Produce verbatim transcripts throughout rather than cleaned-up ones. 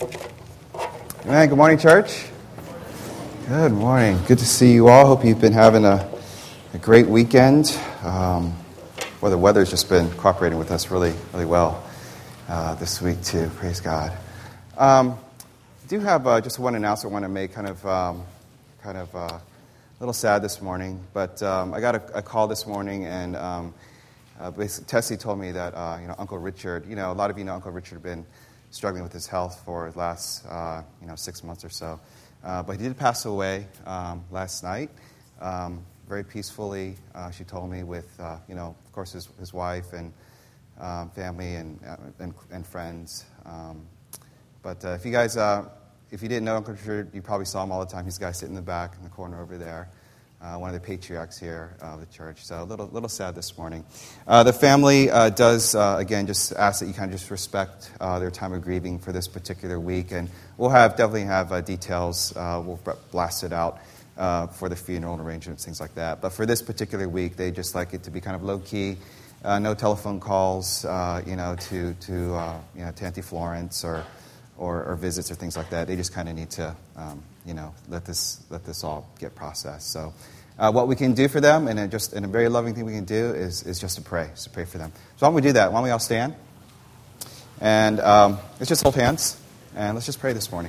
Amen. Good morning, church. Good morning. Good to see you all. Hope you've been having a, a great weekend. Um, well, the weather's just been cooperating with us really, really well uh, this week too. Praise God. Um, I do have uh, just one announcement I want to make. Kind of, um, kind of uh, a little sad this morning, but um, I got a, a call this morning, and um, uh, basically Tessie told me that uh, you know Uncle Richard. You know, a lot of you know Uncle Richard had been struggling with his health for the last, uh, you know, six months or so. Uh, but he did pass away um, last night, um, very peacefully, uh, she told me, with, uh, you know, of course, his, his wife and um, family and, uh, and and friends. Um, but uh, if you guys, uh, if you didn't know Uncle Richard, you probably saw him all the time. He's the guy sitting in the back in the corner over there. Uh, one of the patriarchs here of the church. So a little little sad this morning. Uh, the family uh, does, uh, again, just ask that you kind of just respect uh, their time of grieving for this particular week. And we'll have definitely have uh, details. Uh, we'll blast it out uh, for the funeral arrangements, things like that. But for this particular week, they just like it to be kind of low-key. Uh, no telephone calls, uh, you know, to, to uh, you know, to Auntie Florence or, or, or visits or things like that. They just kind of need to, um, you know, let this let this all get processed. So uh, what we can do for them, and just and a very loving thing we can do, is is just to pray, just to pray for them. So why don't we do that? Why don't we all stand? And um, let's just hold hands, and let's just pray this morning.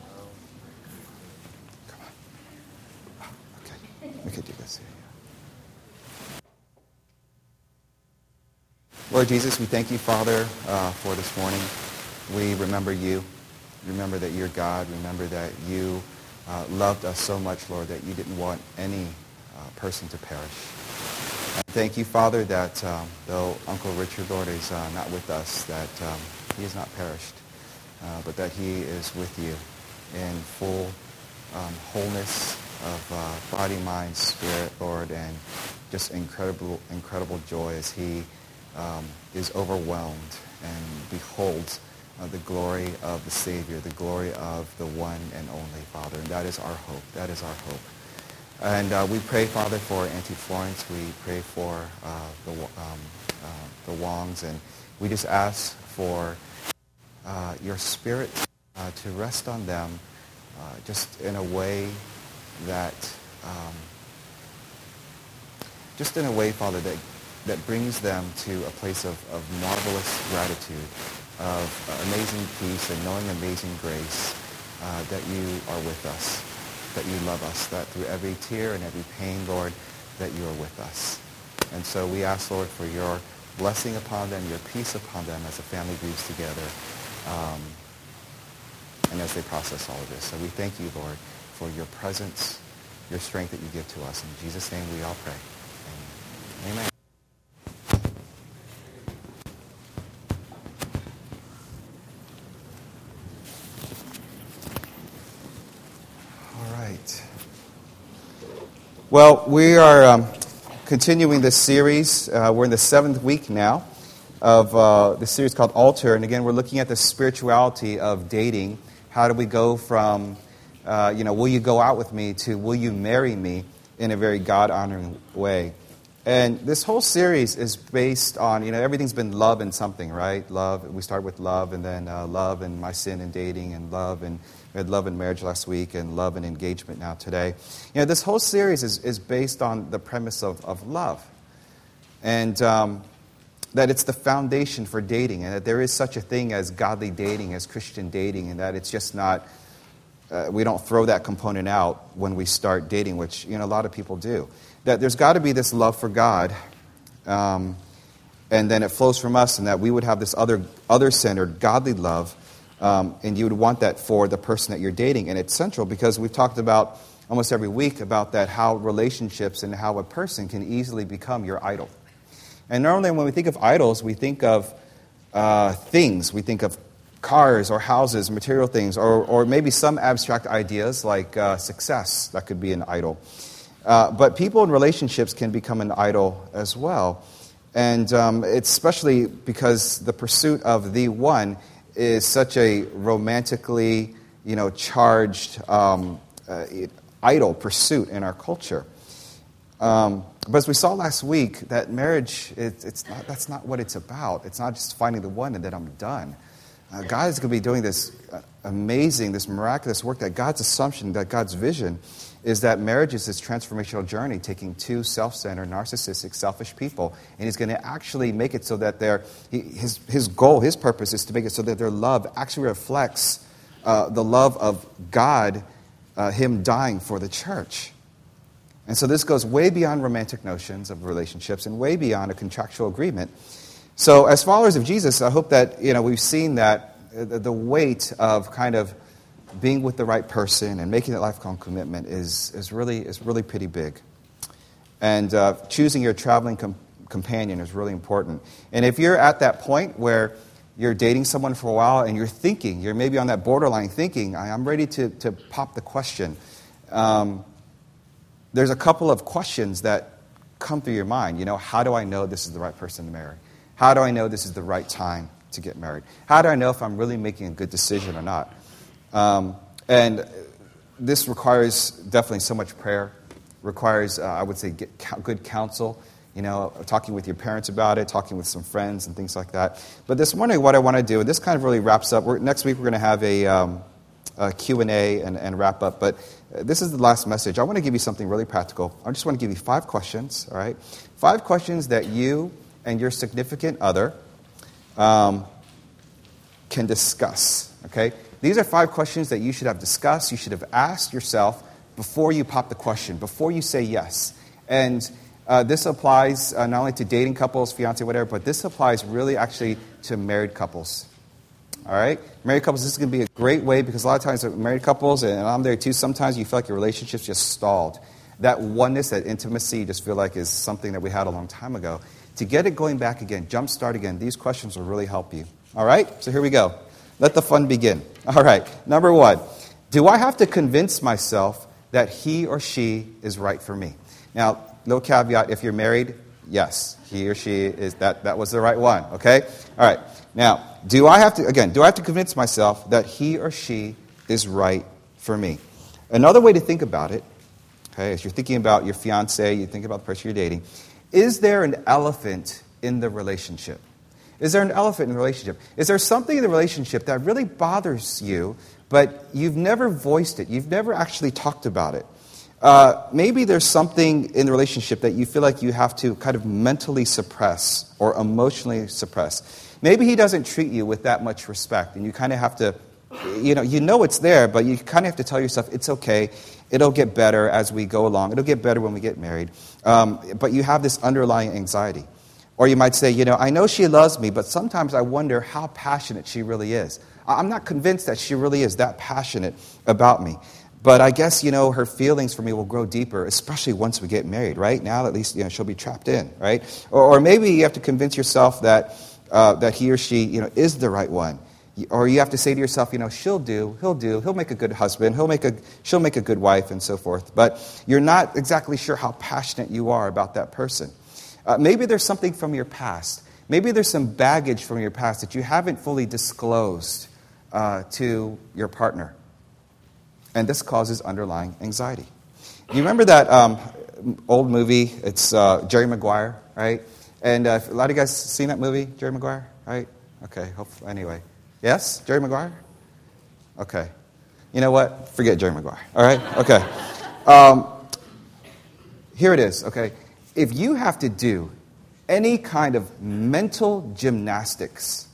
Come on. Okay, we could do this. Lord Jesus, we thank you, Father, uh, for this morning. We remember you. Remember that you're God. Remember that you uh, loved us so much, Lord, that you didn't want any uh, person to perish. And thank you, Father, that um, though Uncle Richard, Lord, is uh, not with us, that um, he is not perished, uh, but that he is with you in full um, wholeness of uh, body, mind, spirit, Lord, and just incredible, incredible joy as he um, is overwhelmed and beholds Uh, the glory of the Savior, the glory of the one and only Father. And that is our hope. That is our hope. And uh, we pray, Father, for Auntie Florence. We pray for uh, the, um, uh, the Wongs. And we just ask for uh, your Spirit uh, to rest on them uh, just in a way that, um, just in a way, Father, that, that brings them to a place of, of marvelous gratitude, of amazing peace and knowing amazing grace, uh, that you are with us, that you love us, that through every tear and every pain, Lord, that you are with us. And so we ask, Lord, for your blessing upon them, your peace upon them as the family grieves together, um, and as they process all of this. So we thank you, Lord, for your presence, your strength that you give to us. In Jesus' name we all pray. Amen. Amen. Well, we are um, continuing this series. Uh, we're in the seventh week now of uh, the series called Altar. And again, we're looking at the spirituality of dating. How do we go from, uh, you know, will you go out with me to will you marry me in a very God-honoring way? And this whole series is based on, you know, everything's been love and something, right? Love. We start with love, and then uh, love and my sin and dating, and love, and we had love and marriage last week, and love and engagement now today. You know, this whole series is, is based on the premise of, of love. And um, that it's the foundation for dating, and that there is such a thing as godly dating, as Christian dating, and that it's just not, uh, we don't throw that component out when we start dating, which, you know, a lot of people do. That there's got to be this love for God, um, and then it flows from us, and that we would have this other other-centered, godly love, um, and you would want that for the person that you're dating. And it's central because we've talked about almost every week about that, how relationships and how a person can easily become your idol. And normally when we think of idols, we think of uh, things. We think of cars or houses, material things, or, or maybe some abstract ideas like uh, success. That could be an idol. Uh, but people in relationships can become an idol as well. And um, it's especially because the pursuit of the one is such a romantically, you know, charged um, uh, idol pursuit in our culture. Um, but as we saw last week, that marriage, it, it's not, that's not what it's about. It's not just finding the one and then I'm done. uh, God is going to be doing this uh, amazing, this miraculous work, that God's assumption, that God's vision is that marriage is this transformational journey, taking two self-centered, narcissistic, selfish people, and he's going to actually make it so that their he, his his goal, his purpose is to make it so that their love actually reflects uh, the love of God, uh, him dying for the church. And so this goes way beyond romantic notions of relationships and way beyond a contractual agreement. So as followers of Jesus, I hope that, you know, we've seen that the weight of kind of being with the right person and making that lifelong commitment is is really is really pretty big. And uh, choosing your traveling com- companion is really important. And if you're at that point where you're dating someone for a while and you're thinking, you're maybe on that borderline thinking, I'm ready to, to pop the question. Um, there's a couple of questions that come through your mind. You know, how do I know this is the right person to marry? How do I know this is the right time to get married? How do I know if I'm really making a good decision or not? Um, and this requires definitely so much prayer, requires, uh, I would say, get good counsel, you know, talking with your parents about it, talking with some friends and things like that. But this morning what I want to do, and this kind of really wraps up, we're, next week we're going to have a, um, a Q and A and, and wrap up, but this is the last message. I want to give you something really practical. I just want to give you five questions, all right? Five questions that you and your significant other um, can discuss, okay? These are five questions that you should have discussed, you should have asked yourself before you pop the question, before you say yes. And uh, this applies uh, not only to dating couples, fiancé, whatever, but this applies really actually to married couples. All right? Married couples, this is going to be a great way because a lot of times married couples, and I'm there too, sometimes you feel like your relationship's just stalled. That oneness, that intimacy, you just feel like is something that we had a long time ago. To get it going back again, jumpstart again, these questions will really help you. All right? So here we go. Let the fun begin. All right, number one, do I have to convince myself that he or she is right for me? Now, little caveat, if you're married, yes, he or she is, that, that was the right one, okay? All right, now, do I have to, again, do I have to convince myself that he or she is right for me? Another way to think about it, okay, as you're thinking about your fiance, you think about the person you're dating, is there an elephant in the relationship? Is there an elephant in the relationship? Is there something in the relationship that really bothers you, but you've never voiced it? You've never actually talked about it. Uh, maybe there's something in the relationship that you feel like you have to kind of mentally suppress or emotionally suppress. Maybe he doesn't treat you with that much respect, and you kind of have to, you know, you know it's there, but you kind of have to tell yourself, it's okay, it'll get better as we go along. It'll get better when we get married. Um, but you have this underlying anxiety. Or you might say, you know, I know she loves me, but sometimes I wonder how passionate she really is. I'm not convinced that she really is that passionate about me. But I guess, you know, her feelings for me will grow deeper, especially once we get married, right? Now at least, you know, she'll be trapped in, right? Or, or maybe you have to convince yourself that uh, that he or she, you know, is the right one. Or you have to say to yourself, you know, she'll do, he'll do, he'll make a good husband, he'll make a, she'll make a good wife, and so forth. But you're not exactly sure how passionate you are about that person. Uh, maybe there's something from your past. Maybe there's some baggage from your past that you haven't fully disclosed uh, to your partner. And this causes underlying anxiety. You remember that um, old movie? It's uh, Jerry Maguire, right? And uh, a lot of you guys seen that movie, Jerry Maguire, right? Okay, hopefully, anyway. Yes? Jerry Maguire? Okay. You know what? Forget Jerry Maguire, all right? Okay. Um, here it is, okay? If you have to do any kind of mental gymnastics,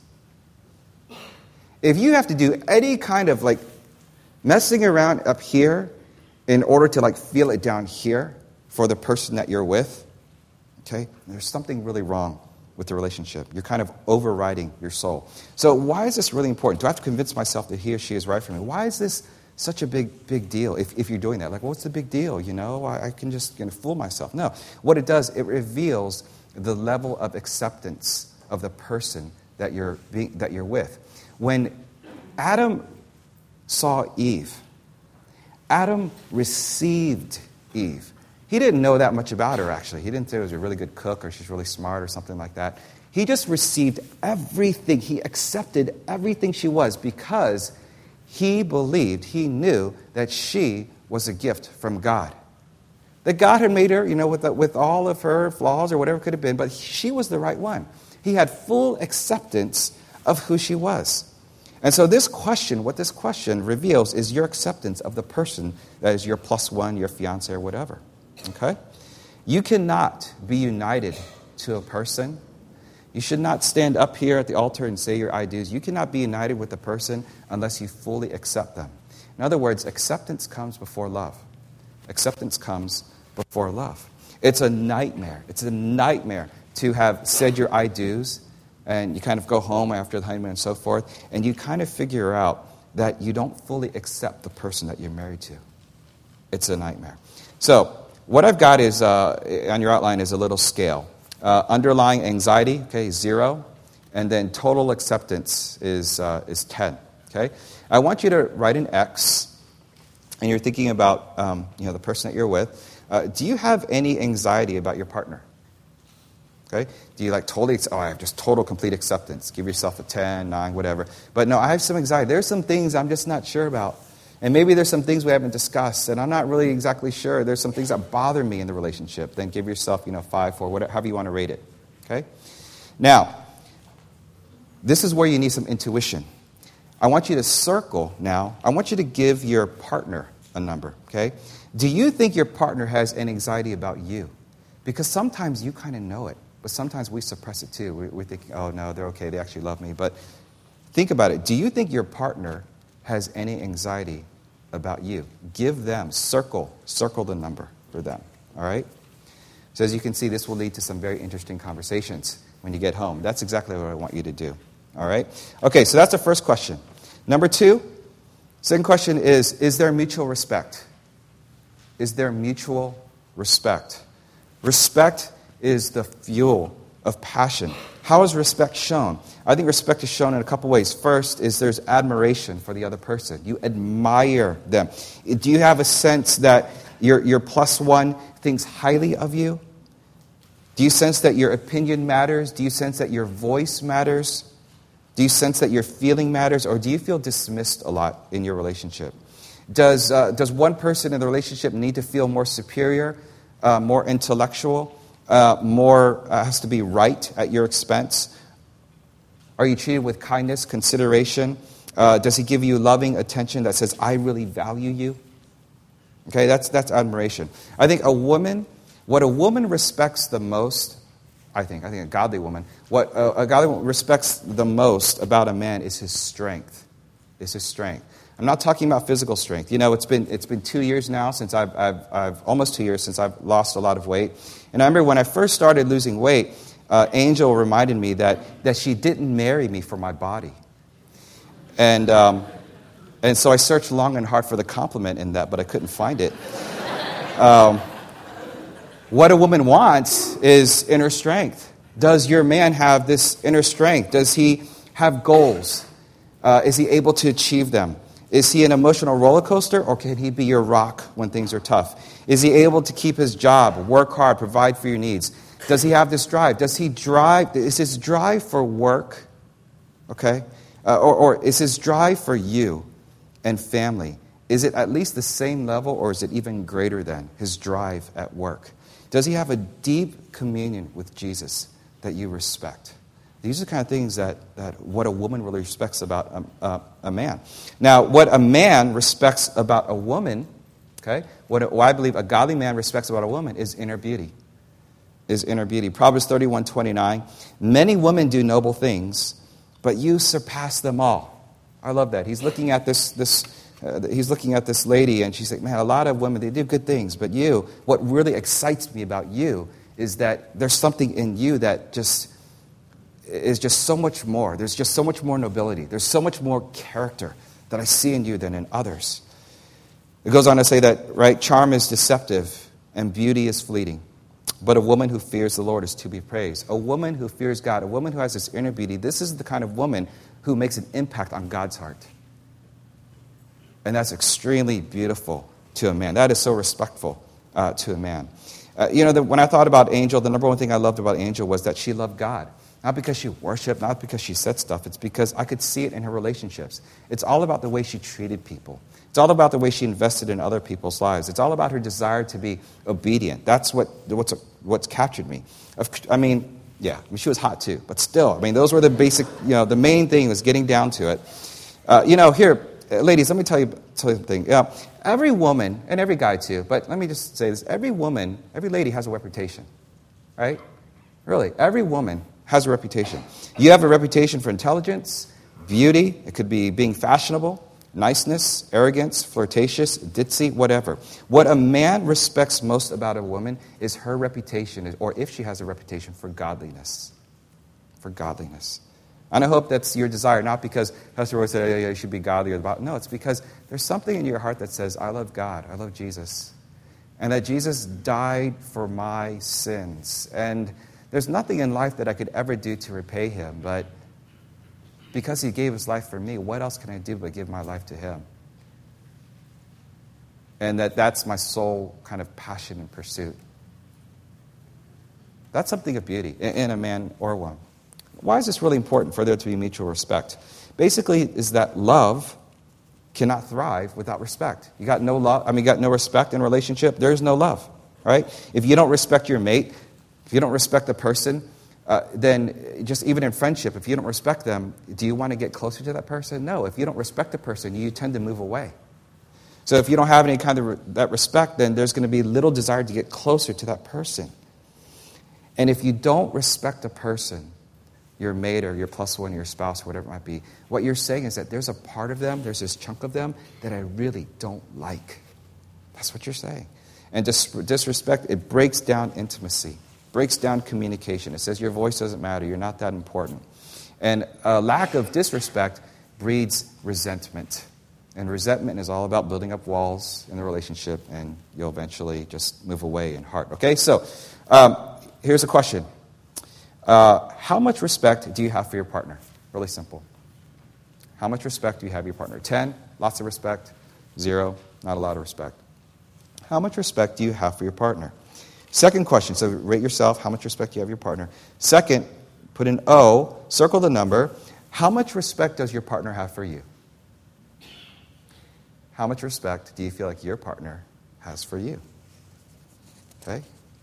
if you have to do any kind of like messing around up here in order to like feel it down here for the person that you're with, okay, there's something really wrong with the relationship. You're kind of overriding your soul. So why is this really important? Do I have to convince myself that he or she is right for me? Why is this such a big, big deal if, if you're doing that? Like, well, what's the big deal? You know, I, I can just you know, fool myself. No. What it does, it reveals the level of acceptance of the person that you're being, that you're with. When Adam saw Eve, Adam received Eve. He didn't know that much about her, actually. He didn't say she was a really good cook or she's really smart or something like that. He just received everything. He accepted everything she was because he believed, he knew that she was a gift from God. That God had made her, you know, with, the, with all of her flaws or whatever it could have been, but she was the right one. He had full acceptance of who she was. And so this question, what this question reveals is your acceptance of the person that is your plus one, your fiance, or whatever. Okay? You cannot be united to a person. You should not stand up here at the altar and say your I do's. You cannot be united with a person unless you fully accept them. In other words, acceptance comes before love. Acceptance comes before love. It's a nightmare. It's a nightmare to have said your I do's, and you kind of go home after the honeymoon and so forth, and you kind of figure out that you don't fully accept the person that you're married to. It's a nightmare. So what I've got is, uh, on your outline, is a little scale. Uh, underlying anxiety, okay, zero, and then total acceptance is uh, is ten. Okay, I want you to write an X, and you're thinking about um, you know the person that you're with. Uh, do you have any anxiety about your partner? Okay, do you like totally? Oh, I have just total complete acceptance. Give yourself a ten, nine, whatever. But no, I have some anxiety. There's some things I'm just not sure about. And maybe there's some things we haven't discussed, and I'm not really exactly sure. There's some things that bother me in the relationship. Then give yourself, you know, five, four, whatever, however you want to rate it. Okay? Now, this is where you need some intuition. I want you to circle now. I want you to give your partner a number. Okay? Do you think your partner has an anxiety about you? Because sometimes you kind of know it, but sometimes we suppress it too. We, we think, oh no, they're okay. They actually love me. But think about it. Do you think your partner has any anxiety about you? Give them, circle, circle the number for them, all right? So as you can see, this will lead to some very interesting conversations when you get home. That's exactly what I want you to do, all right? Okay, so that's the first question. Number two, second question is, is there mutual respect? Is there mutual respect? Respect is the fuel of passion. How is respect shown? I think respect is shown in a couple ways. First is there's admiration for the other person. You admire them. Do you have a sense that your, your plus one thinks highly of you? Do you sense that your opinion matters? Do you sense that your voice matters? Do you sense that your feeling matters? Or do you feel dismissed a lot in your relationship? Does, uh, does one person in the relationship need to feel more superior, uh, more intellectual? Uh, more uh, has to be right at your expense? Are you treated with kindness, consideration? Uh, does he give you loving attention that says, I really value you? Okay, that's that's admiration. I think a woman, what a woman respects the most, I think, I think a godly woman, what a, a godly woman respects the most about a man is his strength, is his strength. I'm not talking about physical strength. You know, it's been it's been two years now since I've, I've, I've almost two years since I've lost a lot of weight. And I remember when I first started losing weight, uh, Angel reminded me that that she didn't marry me for my body. And um, and so I searched long and hard for the compliment in that, but I couldn't find it. Um, what a woman wants is inner strength. Does your man have this inner strength? Does he have goals? Uh, is he able to achieve them? Is he an emotional roller coaster, or can he be your rock when things are tough? Is he able to keep his job, work hard, provide for your needs? Does he have this drive? Does he drive? Is his drive for work, okay? Uh, or, or is his drive for you and family? Is it at least the same level, or is it even greater than his drive at work? Does he have a deep communion with Jesus that you respect? These are the kind of things that, that what a woman really respects about a, a, a man. Now, what a man respects about a woman, okay, what, a, what I believe a godly man respects about a woman is inner beauty. Is inner beauty. Proverbs thirty-one twenty-nine, many women do noble things, but you surpass them all. I love that. He's looking at this, this uh, he's looking at this lady, and she's like, man, a lot of women, they do good things, but you, what really excites me about you is that there's something in you that just is just so much more. There's just so much more nobility. There's so much more character that I see in you than in others. It goes on to say that, right, charm is deceptive and beauty is fleeting. But a woman who fears the Lord is to be praised. A woman who fears God, a woman who has this inner beauty, this is the kind of woman who makes an impact on God's heart. And that's extremely beautiful to a man. That is so respectful uh, to a man. Uh, you know, the, when I thought about Angel, the number one thing I loved about Angel was that she loved God. Not because she worshiped, not because she said stuff. It's because I could see it in her relationships. It's all about the way she treated people. It's all about the way she invested in other people's lives. It's all about her desire to be obedient. That's what what's what's captured me. I mean, yeah, I mean, she was hot too, but still, I mean, those were the basic, you know, the main thing was getting down to it. Uh, you know, here, uh, ladies, let me tell you, tell you something. Yeah, every woman, and every guy too, but let me just say this. Every woman, every lady has a reputation, right? Really, every woman has a reputation. You have a reputation for intelligence, beauty. It could be being fashionable, niceness, arrogance, flirtatious, ditzy, whatever. What a man respects most about a woman is her reputation, or if she has a reputation, for godliness. For godliness. And I hope that's your desire, not because Pastor Roy said, oh, yeah, you should be godly. Or about. No, it's because there's something in your heart that says, I love God, I love Jesus. And that Jesus died for my sins. And there's nothing in life that I could ever do to repay him, but because he gave his life for me, what else can I do but give my life to him? And that that's my sole kind of passion and pursuit. That's something of beauty in a man or a woman. Why is this really important for there to be mutual respect? Basically, is that love cannot thrive without respect. You got no love, I mean, you got no respect in a relationship, there's no love, right? If you don't respect your mate, if you don't respect the person, uh, then just even in friendship, if you don't respect them, do you want to get closer to that person? No. If you don't respect the person, you tend to move away. So if you don't have any kind of re- that respect, then there's going to be little desire to get closer to that person. And if you don't respect a person, your mate or your plus one, your spouse, or whatever it might be, what you're saying is that there's a part of them, there's this chunk of them that I really don't like. That's what you're saying. And dis- disrespect, it breaks down intimacy, breaks down communication. It says your voice doesn't matter, you're not that important. And a lack of disrespect breeds resentment. And resentment is all about building up walls in the relationship, and you'll eventually just move away in heart. Okay, so um, here's a question. Uh, how much respect do you have for your partner? Really simple. How much respect do you have for your partner? ten, lots of respect. Zero, not a lot of respect. How much respect do you have for your partner? Second question, so rate yourself, how much respect do you have for your partner? Second, put an O, circle the number. How much respect does your partner have for you? How much respect do you feel like your partner has for you? Okay?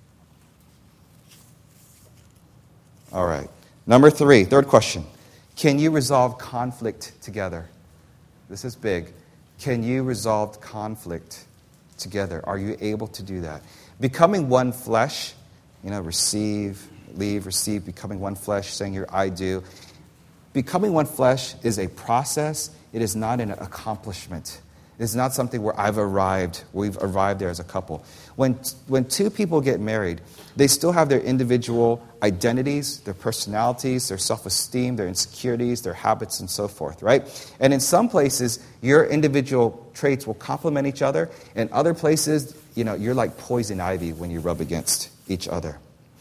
All right. Number three, third question. Can you resolve conflict together? This is big. Can you resolve conflict together? Are you able to do that? Becoming one flesh, you know, receive, leave, receive, becoming one flesh, saying your I do. Becoming one flesh is a process. It is not an accomplishment. It's not something where I've arrived, we've arrived there as a couple. When when two people get married, they still have their individual identities, their personalities, their self-esteem, their insecurities, their habits, and so forth, right? And in some places, your individual traits will complement each other. In other places, you know, you're like poison ivy when you rub against each other.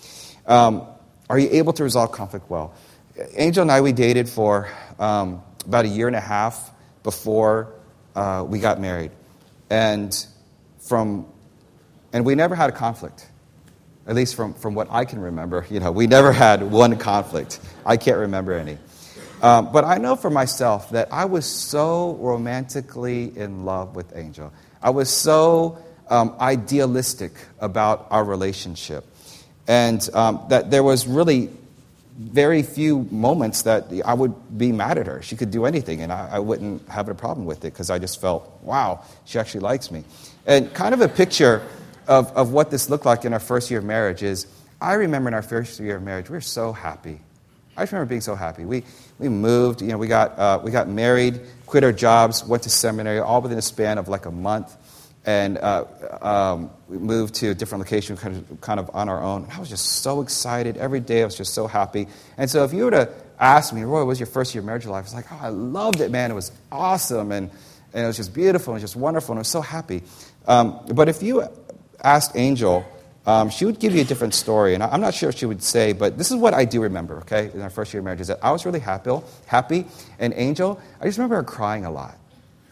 Um, are you able to resolve conflict well? Angel and I, we dated for um, about a year and a half before Uh, we got married, and from, and we never had a conflict, at least from, from what I can remember. You know, we never had one conflict. I can't remember any. Um, but I know for myself that I was so romantically in love with Angel. I was so um, idealistic about our relationship, and um, that there was really very few moments that I would be mad at her. She could do anything, and I, I wouldn't have a problem with it because I just felt, wow, she actually likes me. And kind of a picture of, of what this looked like in our first year of marriage is, I remember in our first year of marriage, we were so happy. I just remember being so happy. We we moved, you know, we got uh, we got married, quit our jobs, went to seminary, all within a span of like a month. And uh, um, we moved to a different location kind of, kind of on our own. I was just so excited. Every day I was just so happy. And so if you were to ask me, Roy, what was your first year of marriage life? I was like, oh, I loved it, man. It was awesome. And, and it was just beautiful. And it was just wonderful. And I was so happy. Um, but if you asked Angel, um, she would give you a different story. And I'm not sure what she would say, but this is what I do remember, okay, in our first year of marriage, is that I was really happy. happy. And Angel, I just remember her crying a lot.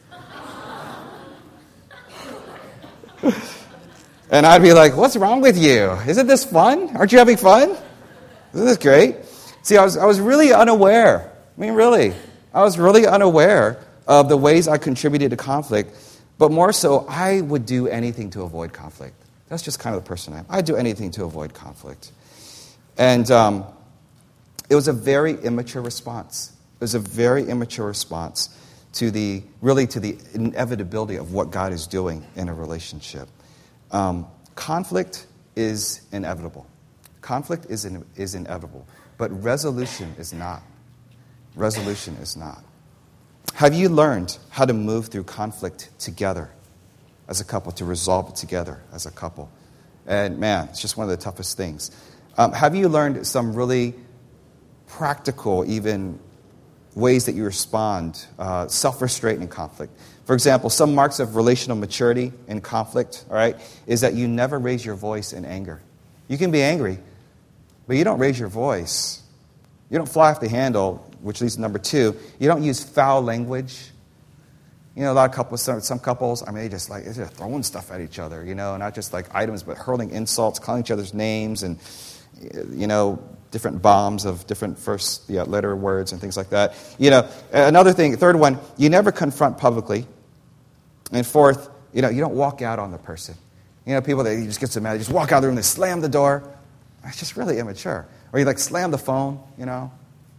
And I'd be like, what's wrong with you? Isn't this fun? Aren't you having fun? Isn't this great? See, I was I was really unaware. I mean, really. I was really unaware of the ways I contributed to conflict. But more so, I would do anything to avoid conflict. That's just kind of the person I am. I'd do anything to avoid conflict. And um, it was a very immature response. It was a very immature response to the, really to the inevitability of what God is doing in a relationship. Um, conflict is inevitable. Conflict is, in, is inevitable, but resolution is not. Resolution is not. Have you learned how to move through conflict together as a couple, to resolve it together as a couple? And man, it's just one of the toughest things. Um, have you learned some really practical, even ways that you respond, uh, self-restraint in conflict? For example, some marks of relational maturity in conflict, all right, is that you never raise your voice in anger. You can be angry, but you don't raise your voice. You don't fly off the handle, which leads to number two. You don't use foul language. You know, a lot of couples, some, some couples, I mean, they just like, they're just throwing stuff at each other, you know, not just like items, but hurling insults, calling each other's names, and, you know, different bombs of different first yeah, letter words and things like that. You know, another thing, third one, you never confront publicly. And fourth, you know, you don't walk out on the person. You know, people that you just get so mad, they just walk out of the room, they slam the door. It's just really immature. Or you like slam the phone, you know.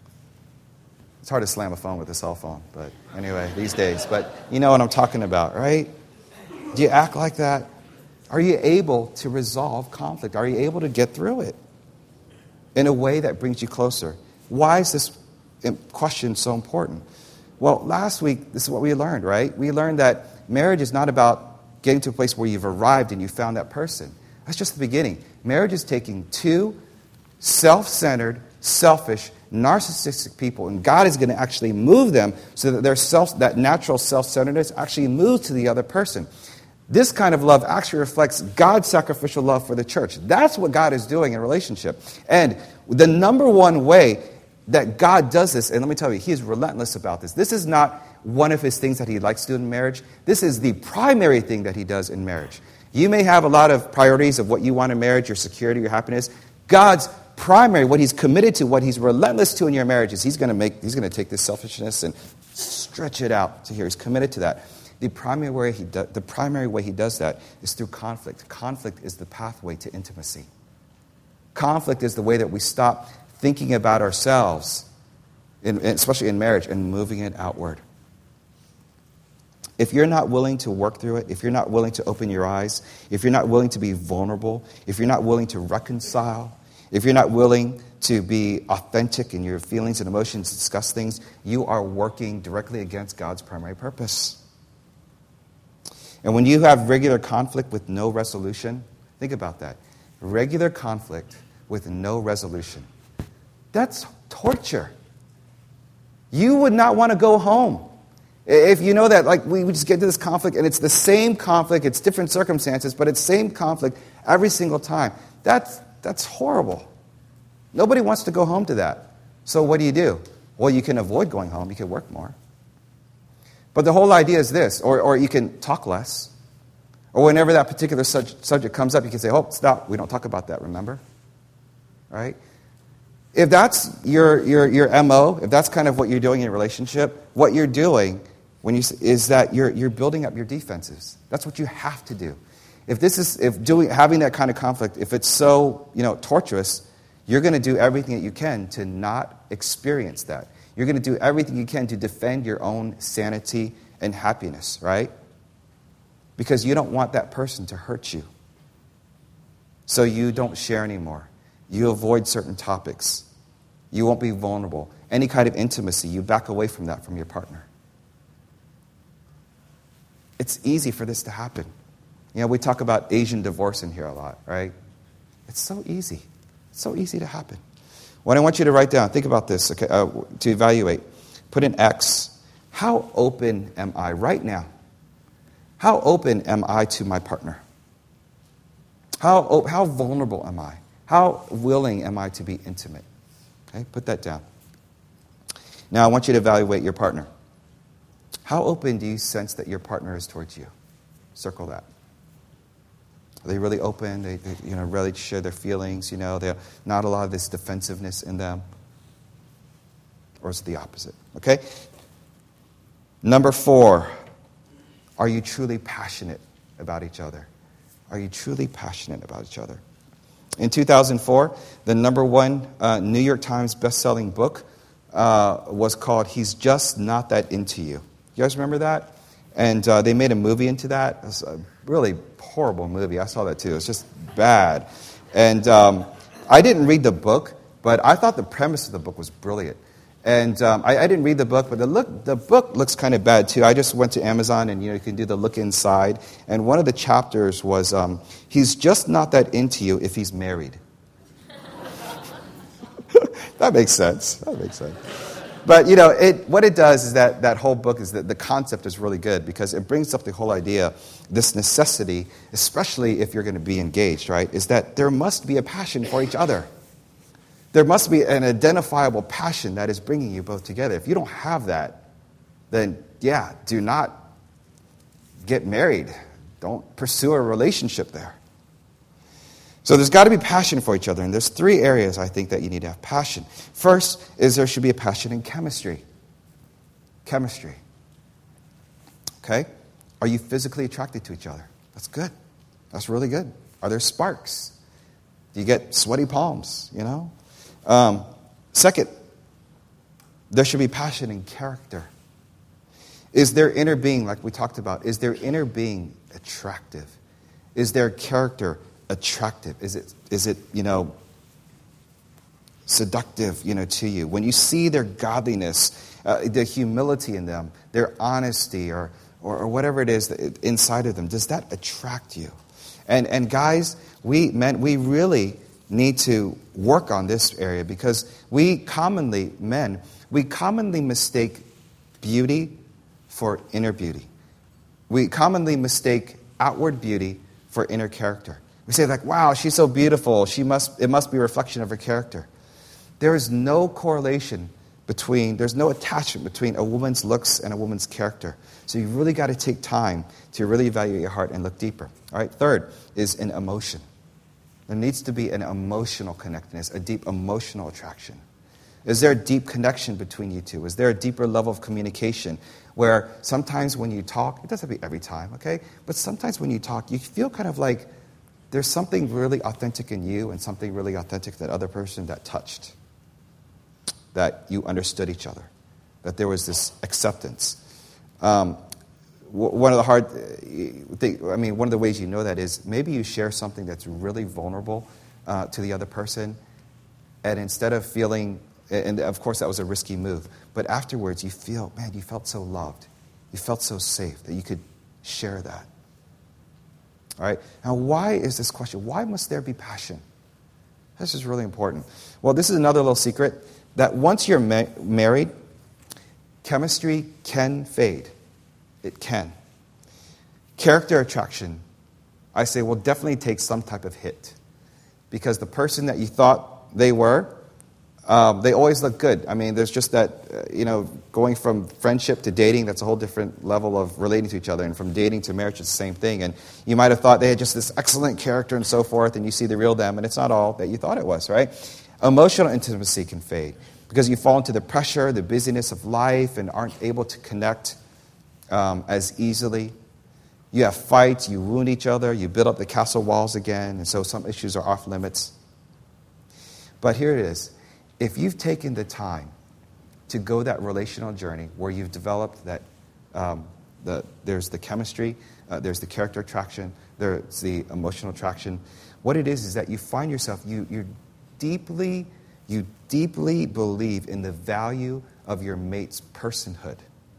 It's hard to slam a phone with a cell phone, but anyway, these days. But you know what I'm talking about, right? Do you act like that? Are you able to resolve conflict? Are you able to get through it in a way that brings you closer? Why is this question so important? Well, last week, this is what we learned, right? We learned that marriage is not about getting to a place where you've arrived and you found that person. That's just the beginning. Marriage is taking two self-centered, selfish, narcissistic people, and God is going to actually move them so that their self, that natural self-centeredness actually moves to the other person. This kind of love actually reflects God's sacrificial love for the church. That's what God is doing in relationship. And the number one way that God does this, and let me tell you, He is relentless about this. This is not one of His things that He likes to do in marriage. This is the primary thing that He does in marriage. You may have a lot of priorities of what you want in marriage, your security, your happiness. God's primary, what He's committed to, what He's relentless to in your marriage is He's going to make, He's going to take this selfishness and stretch it out to here. He's committed to that. The primary way he do, the primary way he does that is through conflict. Conflict is the pathway to intimacy. Conflict is the way that we stop thinking about ourselves, in, especially in marriage, and moving it outward. If you're not willing to work through it, if you're not willing to open your eyes, if you're not willing to be vulnerable, if you're not willing to reconcile, if you're not willing to be authentic in your feelings and emotions, discuss things, you are working directly against God's primary purpose. And when you have regular conflict with no resolution, think about that. Regular conflict with no resolution. That's torture. You would not want to go home. If you know that, like, we just get to this conflict, and it's the same conflict, it's different circumstances, but it's same conflict every single time. That's, that's horrible. Nobody wants to go home to that. So what do you do? Well, you can avoid going home. You can work more. But the whole idea is this, or, or you can talk less. Or whenever that particular sub- subject comes up, you can say, oh, stop, we don't talk about that, remember? Right? If that's your, your, your M O, if that's kind of what you're doing in a relationship, what you're doing when you is that you're, you're building up your defenses. That's what you have to do. If this is, if doing, having that kind of conflict, if it's so, you know, torturous, you're going to do everything that you can to not experience that. You're going to do everything you can to defend your own sanity and happiness, right? Because you don't want that person to hurt you. So you don't share anymore. You avoid certain topics. You won't be vulnerable. Any kind of intimacy, you back away from that from your partner. It's easy for this to happen. You know, we talk about Asian divorce in here a lot, right? It's so easy. It's so easy to happen. What I want you to write down, think about this, okay, uh, to evaluate. Put an X. How open am I right now? How open am I to my partner? How, how vulnerable am I? How willing am I to be intimate? Okay, put that down. Now I want you to evaluate your partner. How open do you sense that your partner is towards you? Circle that. Are they really open? They, they you know, really share their feelings? You know, there's not a lot of this defensiveness in them? Or is it the opposite? Okay? Number four, are you truly passionate about each other? Are you truly passionate about each other? In two thousand four, the number one uh, New York Times best-selling book uh, was called He's Just Not That Into You. You guys remember that? And uh, they made a movie into that. It was a really horrible movie. I saw that too. It was just bad. And um, I didn't read the book, but I thought the premise of the book was brilliant. And um, I, I didn't read the book, but the look the book looks kind of bad too. I just went to Amazon, and you know you can do the look inside. And one of the chapters was um, he's just not that into you if he's married. That makes sense. That makes sense. But, you know, it, what it does is that that whole book is that the concept is really good because it brings up the whole idea, this necessity, especially if you're going to be engaged, right, is that there must be a passion for each other. There must be an identifiable passion that is bringing you both together. If you don't have that, then, yeah, do not get married. Don't pursue a relationship there. So there's got to be passion for each other. And there's three areas, I think, that you need to have passion. First is there should be a passion in chemistry. Chemistry. Okay? Are you physically attracted to each other? That's good. That's really good. Are there sparks? Do you get sweaty palms, you know? Um, second, there should be passion in character. Is their inner being, like we talked about, is their inner being attractive? Is their character attractive? Is it, is it, you know, seductive, you know, to you? When you see their godliness, uh, the humility in them, their honesty, or, or or whatever it is that inside of them, does that attract you? And and guys, we men, we really need to work on this area because we commonly, men, we commonly mistake beauty for inner beauty. We commonly mistake outward beauty for inner character. We say like, wow, she's so beautiful. She must, it must be a reflection of her character. There is no correlation between, there's no attachment between a woman's looks and a woman's character. So you really got to take time to really evaluate your heart and look deeper. All right. Third is an emotion. There needs to be an emotional connectedness, a deep emotional attraction. Is there a deep connection between you two? Is there a deeper level of communication where sometimes when you talk, it doesn't have to be every time, okay? But sometimes when you talk, you feel kind of like there's something really authentic in you and something really authentic that other person that touched, that you understood each other, that there was this acceptance. Um, one of the hard, I mean, one of the ways you know that is maybe you share something that's really vulnerable uh, to the other person, and instead of feeling, and of course that was a risky move, but afterwards you feel, man, you felt so loved, you felt so safe that you could share that. All right. Now, why is this question? Why must there be passion? This is really important. Well, this is another little secret, that once you're ma- married, chemistry can fade. It can. Character attraction, I say, will definitely take some type of hit. Because the person that you thought they were, um, they always look good. I mean, there's just that, uh, you know, going from friendship to dating, that's a whole different level of relating to each other. And from dating to marriage, it's the same thing. And you might have thought they had just this excellent character and so forth, and you see the real them, and it's not all that you thought it was, right? Emotional intimacy can fade because you fall into the pressure, the busyness of life, and aren't able to connect um, as easily. You have fights, you wound each other, you build up the castle walls again, and so some issues are off limits. But here it is. If you've taken the time to go that relational journey where you've developed that, um, the, there's the chemistry, uh, there's the character attraction, there's the emotional attraction, what it is is that you find yourself, you you deeply, you deeply believe in the value of your mate's personhood.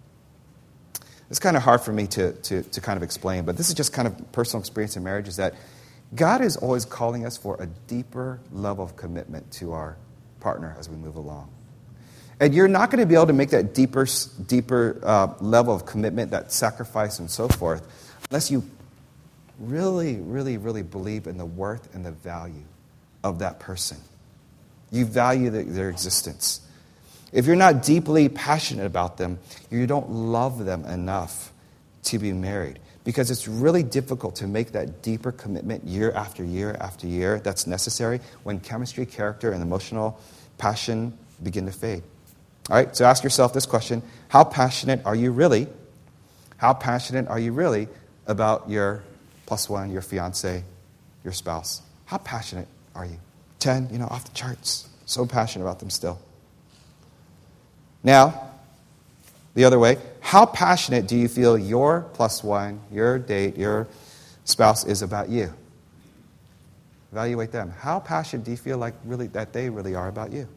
It's kind of hard for me to, to, to kind of explain, but this is just kind of personal experience in marriage, is that God is always calling us for a deeper level of commitment to our partner as we move along. And you're not going to be able to make that deeper, deeper uh, level of commitment, that sacrifice and so forth, unless you really, really, really believe in the worth and the value of that person. You value the, their existence. If you're not deeply passionate about them, you don't love them enough to be married. Because it's really difficult to make that deeper commitment year after year after year that's necessary when chemistry, character, and emotional passion begin to fade. All right, so ask yourself this question. How passionate are you really? How passionate are you really about your plus one, your fiance, your spouse? How passionate are you? Ten, you know, off the charts. So passionate about them still. Now, The other way, how passionate do you feel your plus one, your date, your spouse is about you? Evaluate them. How passionate do you feel like really that they really are about you?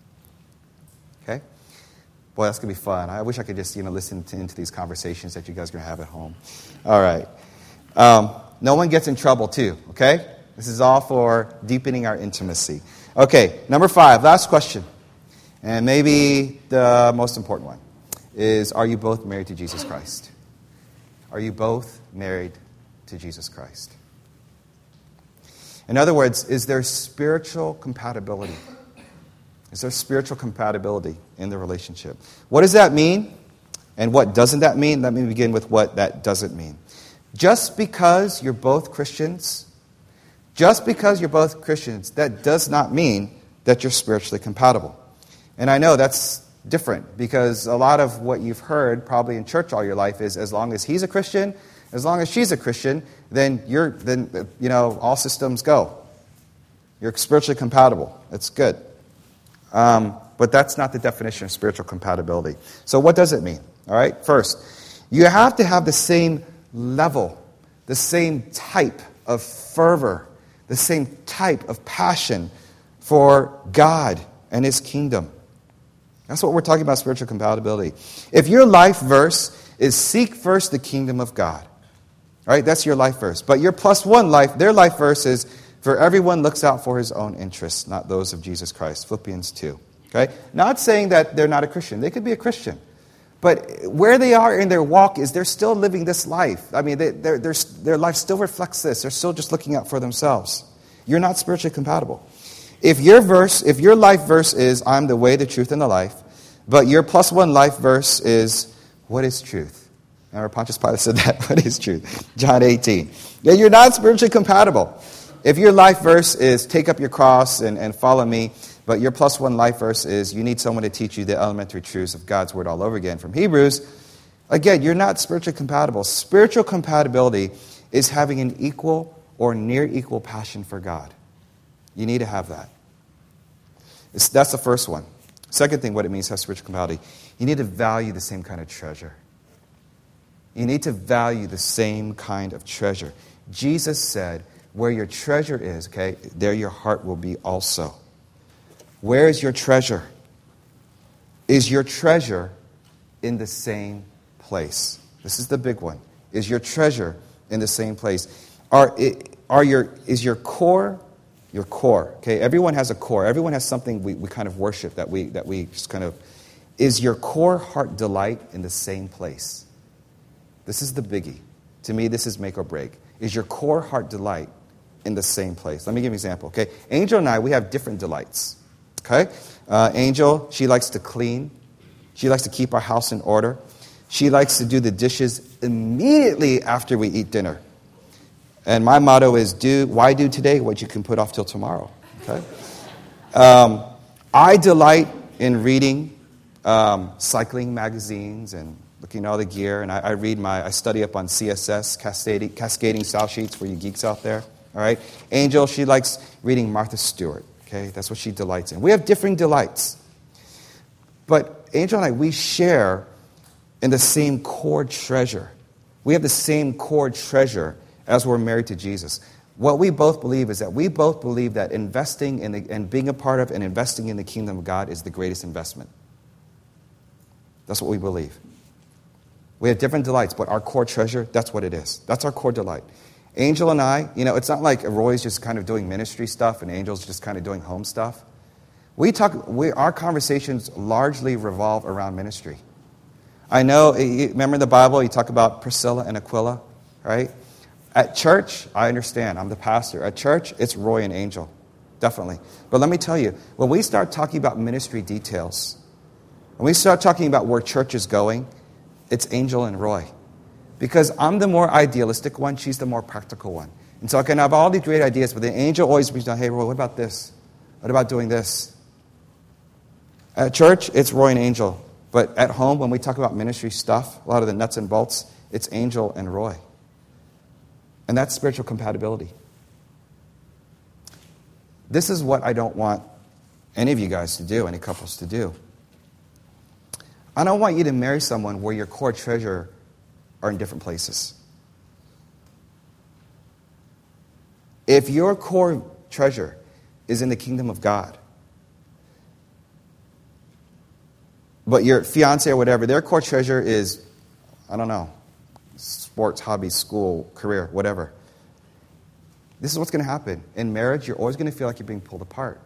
Okay? Boy, that's going to be fun. I wish I could just, you know, listen to, into these conversations that you guys are going to have at home. All right. Um, no one gets in trouble, too, okay? This is all for deepening our intimacy. Okay, number five, last question. And maybe the most important one is, are you both married to Jesus Christ? Are you both married to Jesus Christ? In other words, is there spiritual compatibility? Is there spiritual compatibility in the relationship? What does that mean? And what doesn't that mean? Let me begin with what that doesn't mean. Just because you're both Christians, just because you're both Christians, that does not mean that you're spiritually compatible. And I know that's different because a lot of what you've heard probably in church all your life is as long as he's a Christian, as long as she's a Christian, then you're then you know all systems go. You're spiritually compatible. It's good. Um, but that's not the definition of spiritual compatibility. So what does it mean? All right. First, you have to have the same level, the same type of fervor, the same type of passion for God and His kingdom. That's what we're talking about, spiritual compatibility. If your life verse is seek first the kingdom of God, all right, that's your life verse. But your plus one life, their life verse is, for everyone looks out for his own interests, not those of Jesus Christ. Philippians two. Okay? Not saying that they're not a Christian. They could be a Christian. But where they are in their walk is they're still living this life. I mean, they, they're, they're, their life still reflects this. They're still just looking out for themselves. You're not spiritually compatible. If your verse, if your life verse is, I'm the way, the truth, and the life, but your plus one life verse is, what is truth? Remember Pontius Pilate said that. What is truth? John eighteen. Then you're not spiritually compatible. If your life verse is, take up your cross and, and follow me, but your plus one life verse is, you need someone to teach you the elementary truths of God's Word all over again from Hebrews, again, you're not spiritually compatible. Spiritual compatibility is having an equal or near equal passion for God. You need to have that. It's, that's the first one. Second thing, what it means to have spiritual compatibility, you need to value the same kind of treasure. You need to value the same kind of treasure. Jesus said, where your treasure is, okay, there your heart will be also. Where is your treasure? Is your treasure in the same place? This is the big one. Is your treasure in the same place? Are, are your, is your core your core? Okay, everyone has a core. Everyone has something we, we kind of worship that we that we just kind of. Is your core heart delight in the same place? This is the biggie. To me, this is make or break. Is your core heart delight in the same place? Let me give you an example. Okay, Angel and I, we have different delights. Okay, uh, Angel, she likes to clean. She likes to keep our house in order. She likes to do the dishes immediately after we eat dinner. And my motto is, do why do today what you can put off till tomorrow? Okay. Um, I delight in reading um, cycling magazines and looking at all the gear. And I, I read my, I study up on C S S, cascading, cascading style sheets for you geeks out there. All right. Angel, she likes reading Martha Stewart. Okay, that's what she delights in. We have differing delights. But Angel and I, we share in the same core treasure. We have the same core treasure as we're married to Jesus. What we both believe is that we both believe that investing in the, and being a part of and investing in the kingdom of God is the greatest investment. That's what we believe. We have different delights, but our core treasure, that's what it is. That's our core delight. Angel and I, you know, it's not like Roy's just kind of doing ministry stuff and Angel's just kind of doing home stuff. We talk. We, our conversations largely revolve around ministry. I know, remember in the Bible, you talk about Priscilla and Aquila, right? At church, I understand. I'm the pastor. At church, it's Roy and Angel. Definitely. But let me tell you, when we start talking about ministry details, when we start talking about where church is going, it's Angel and Roy. Because I'm the more idealistic one, she's the more practical one. And so I can have all these great ideas, but then Angel always brings down, hey, Roy, what about this? What about doing this? At church, it's Roy and Angel. But at home, when we talk about ministry stuff, a lot of the nuts and bolts, it's Angel and Roy. And that's spiritual compatibility. This is what I don't want any of you guys to do, any couples to do. I don't want you to marry someone where your core treasure are in different places. If your core treasure is in the kingdom of God, but your fiance or whatever, their core treasure is, I don't know, sports, hobbies, school, career, whatever. This is what's going to happen. In marriage, you're always going to feel like you're being pulled apart.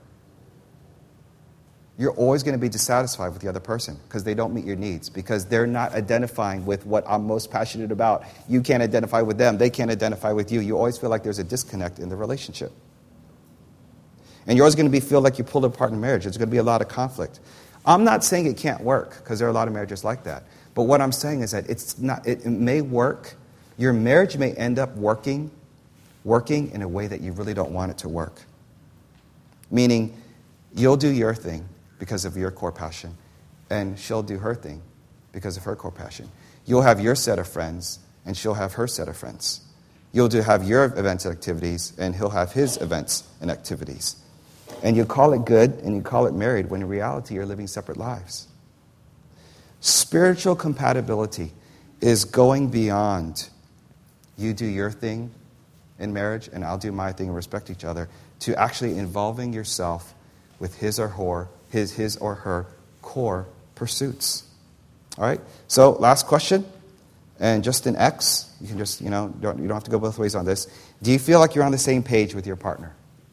You're always going to be dissatisfied with the other person because they don't meet your needs, because they're not identifying with what I'm most passionate about. You can't identify with them. They can't identify with you. You always feel like there's a disconnect in the relationship. And you're always going to be feel like you're pulled apart in marriage. There's going to be a lot of conflict. I'm not saying it can't work, because there are a lot of marriages like that. But what I'm saying is that it's not. It, it may work. Your marriage may end up working, working in a way that you really don't want it to work. Meaning, you'll do your thing because of your core passion, and she'll do her thing because of her core passion. You'll have your set of friends, and she'll have her set of friends. You'll do have your events and activities, and he'll have his events and activities. And you call it good, and you call it married, when in reality you're living separate lives. Spiritual compatibility is going beyond you do your thing in marriage, and I'll do my thing and respect each other, to actually involving yourself with his or her, his, his or her core pursuits. All right? So, last question, and just in X, you can just, you know, don't, you don't have to go both ways on this. Do you feel like you're on the same page with your partner?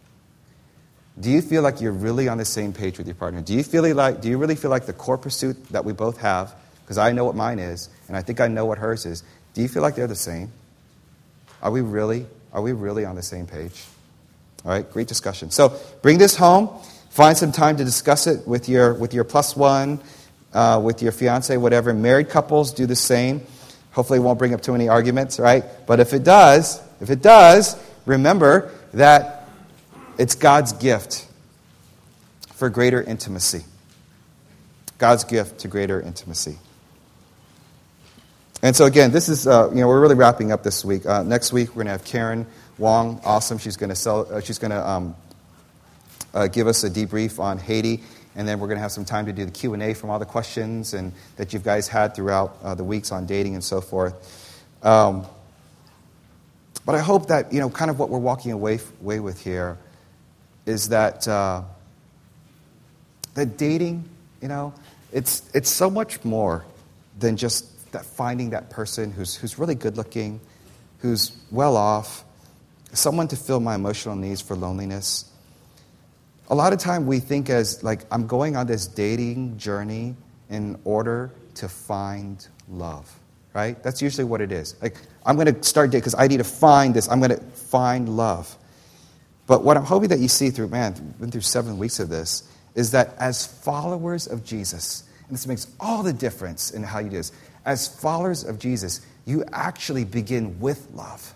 Do you feel like you're really on the same page with your partner? Do you feel like, do you really feel like the core pursuit that we both have, because I know what mine is, and I think I know what hers is, do you feel like they're the same? Are we really, are we really on the same page? All right, great discussion. So bring this home. Find some time to discuss it with your with your plus one, uh, with your fiance, whatever. Married couples do the same. Hopefully it won't bring up too many arguments, right? But if it does, if it does, remember that it's God's gift for greater intimacy. God's gift to greater intimacy. And so again, this is, uh, you know, we're really wrapping up this week. Uh, next week, we're going to have Karen Wong. Awesome. She's going to sell, uh, she's going to um, uh, give us a debrief on Haiti. And then we're going to have some time to do the Q and A from all the questions and that you guys had throughout uh, the weeks on dating and so forth. Um, but I hope that, you know, kind of what we're walking away, away with here is that uh, that dating, you know, it's it's so much more than just that finding that person who's who's really good looking, who's well off, someone to fill my emotional needs for loneliness. A lot of time we think as like, I'm going on this dating journey in order to find love, right? That's usually what it is. Like, I'm going to start dating because I need to find this. I'm going to find love. But what I'm hoping that you see through, man, been through seven weeks of this, is that as followers of Jesus, and this makes all the difference in how you do this, as followers of Jesus, you actually begin with love.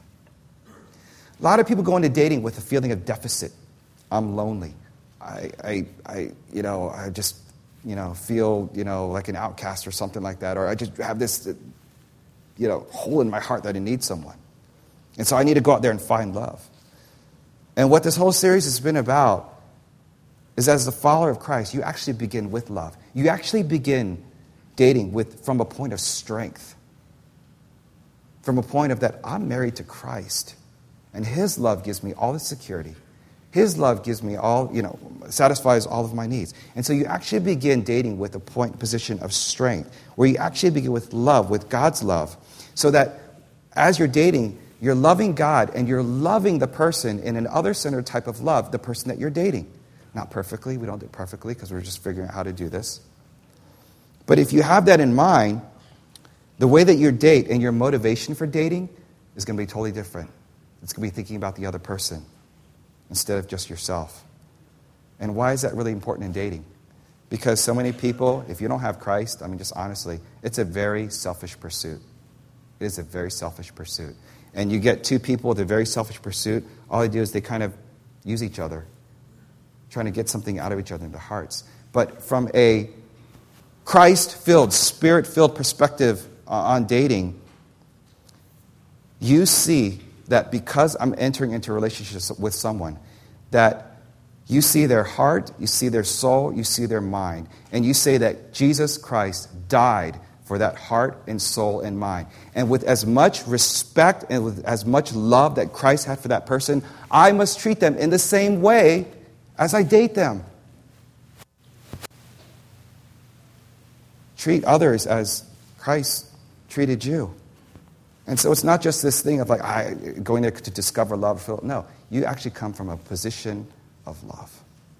A lot of people go into dating with a feeling of deficit. I'm lonely. I, I, I, you know, I just, you know, feel, you know, like an outcast or something like that. Or I just have this, you know, hole in my heart that I need someone. And so I need to go out there and find love. And what this whole series has been about is, as a follower of Christ, you actually begin with love. You actually begin dating with from a point of strength. From a point of that, I'm married to Christ. And His love gives me all the security. His love gives me all, you know, satisfies all of my needs. And so you actually begin dating with a point, position of strength, where you actually begin with love, with God's love, so that as you're dating, you're loving God and you're loving the person in an other-centered type of love, the person that you're dating. Not perfectly. We don't do it perfectly because we're just figuring out how to do this. But if you have that in mind, the way that you date and your motivation for dating is going to be totally different. It's going to be thinking about the other person instead of just yourself. And why is that really important in dating? Because so many people, if you don't have Christ, I mean, just honestly, it's a very selfish pursuit. It is a very selfish pursuit. And you get two people with a very selfish pursuit, all they do is they kind of use each other, trying to get something out of each other in their hearts. But from a Christ-filled, Spirit-filled perspective uh, on dating, you see that because I'm entering into relationships with someone, that You see their heart, you see their soul, you see their mind. And you say that Jesus Christ died for that heart and soul and mind. And with as much respect and with as much love that Christ had for that person, I must treat them in the same way as I date them. Treat others as Christ treated you. And so it's not just this thing of like I going there to discover love. No, you actually come from a position of love.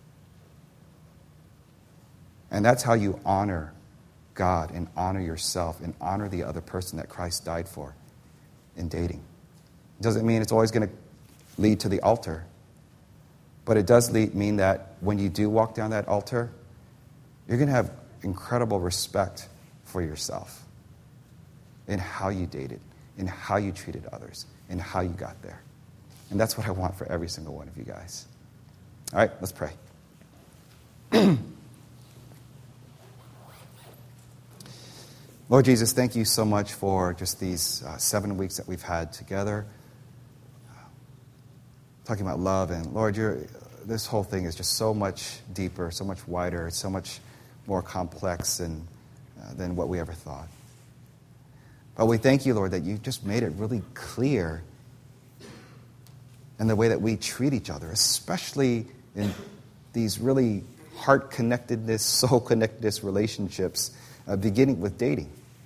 And that's how you honor God and honor yourself and honor the other person that Christ died for in dating. It doesn't mean it's always going to lead to the altar. But it does lead, mean that when you do walk down that altar, you're going to have incredible respect for yourself in how you dated, in how you treated others, in how you got there. And that's what I want for every single one of you guys. All right, let's pray. Lord Jesus, thank you so much for just these uh, seven weeks that we've had together, uh, talking about love. And Lord, you're, this whole thing is just so much deeper, so much wider, it's so much more complex than, uh, than what we ever thought. But we thank you, Lord, that you just made it really clear in the way that we treat each other, especially in these really heart-connectedness, soul-connectedness relationships, uh, beginning with dating.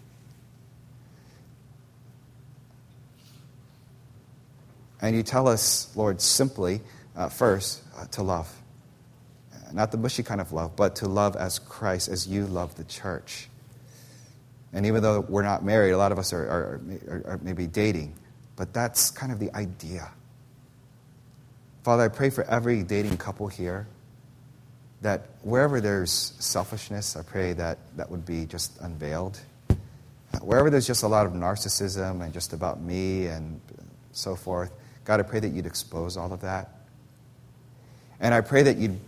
And you tell us, Lord, simply, uh, first, uh, to love. Uh, not the mushy kind of love, but to love as Christ, as you love the church. And even though we're not married, a lot of us are, are, are, are maybe dating, but that's kind of the idea. Father, I pray for every dating couple here that wherever there's selfishness, I pray that that would be just unveiled. Wherever there's just a lot of narcissism and just about me and so forth, God, I pray that you'd expose all of that. And I pray that you'd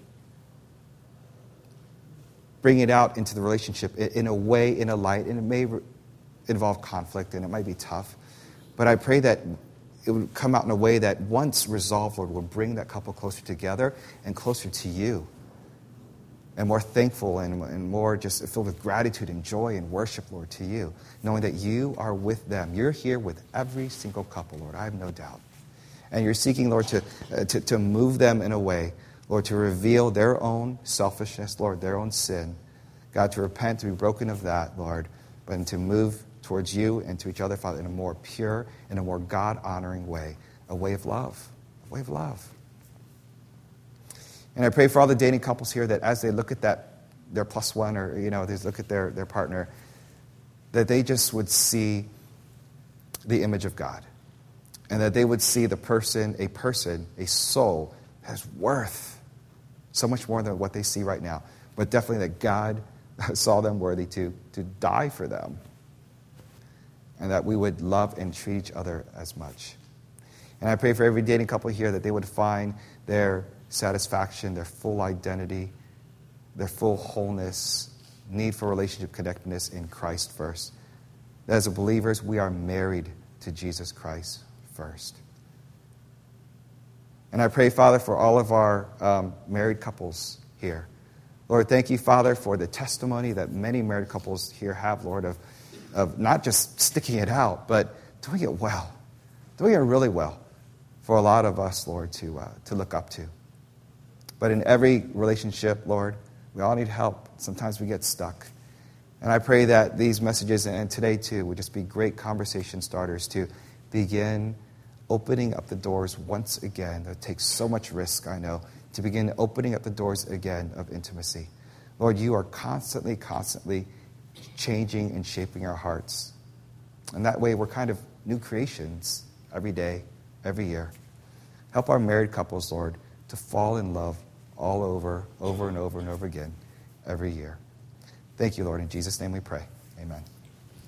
bring it out into the relationship in a way, in a light, and it may involve conflict and it might be tough. But I pray that it would come out in a way that once resolved, Lord, will bring that couple closer together and closer to you. And more thankful and, and more just filled with gratitude and joy and worship, Lord, to you. Knowing that you are with them. You're here with every single couple, Lord. I have no doubt. And you're seeking, Lord, to, uh, to, to move them in a way, Lord, to reveal their own selfishness, Lord, their own sin. God, to repent, to be broken of that, Lord, but to move towards you and to each other, Father, in a more pure, in a more God-honoring way, a way of love, a way of love. And I pray for all the dating couples here that as they look at that, their plus one, or, you know, they look at their, their partner, that they just would see the image of God. And that they would see the person, a person, a soul, has worth so much more than what they see right now. But definitely that God saw them worthy to, to die for them. And that we would love and treat each other as much. And I pray for every dating couple here that they would find their satisfaction, their full identity, their full wholeness, need for relationship connectedness in Christ first. That as believers, we are married to Jesus Christ first. And I pray, Father, for all of our um, married couples here. Lord, thank you, Father, for the testimony that many married couples here have, Lord, of, of not just sticking it out, but doing it well, doing it really well for a lot of us, Lord, to uh, to look up to. But in every relationship, Lord, we all need help. Sometimes we get stuck. And I pray that these messages, and today too, would just be great conversation starters to begin opening up the doors once again. That takes so much risk, I know, to begin opening up the doors again of intimacy. Lord, you are constantly, constantly changing and shaping our hearts. And that way we're kind of new creations every day, every year. Help our married couples, Lord, to fall in love all over, over and over and over again, every year. Thank you, Lord. In Jesus' name we pray. Amen.